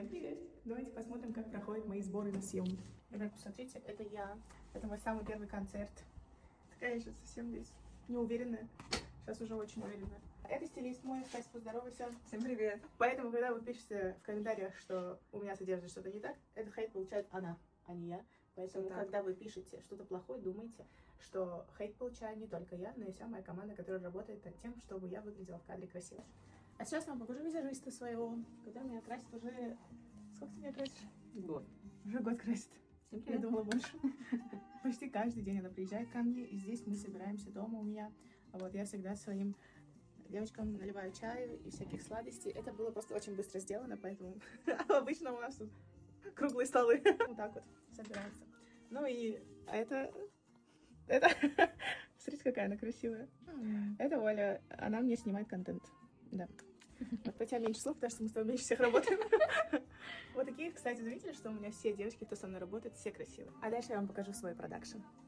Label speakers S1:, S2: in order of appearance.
S1: Всем привет! Давайте посмотрим, как проходят мои сборы на съемку. Ребят, посмотрите, это я. Это мой самый первый концерт. Такая же совсем здесь неуверенная. Сейчас уже очень уверенная. Это стилист мой, Катя, поздоровайся.
S2: Всем привет!
S1: Поэтому, когда вы пишете в комментариях, что у меня с одеждой что-то не так, это хейт получает она, а не я. Поэтому, когда вы пишете что-то плохое, думайте, что хейт получаю не только я, но и вся моя команда, которая работает над тем, чтобы я выглядела в кадре красиво. А сейчас я вам покажу визажиста своего, который меня красит уже... Сколько ты меня красишь?
S2: Год.
S1: Уже год красит. Я думала больше. Почти каждый день она приезжает ко мне, и здесь мы собираемся дома у меня. А вот я всегда своим девочкам наливаю чаю и всяких сладостей. Это было просто очень быстро сделано, поэтому обычно у нас тут круглые столы. Вот так вот собираются. Ну и это... Смотрите, какая она красивая. Это Оля, она мне снимает контент. Да. Вот по тебе меньше слов, потому что мы с тобой меньше всех работаем. Вот такие, кстати, заметили, что у меня все девочки, кто со мной работает, все красивые. А дальше я вам покажу свой продакшн.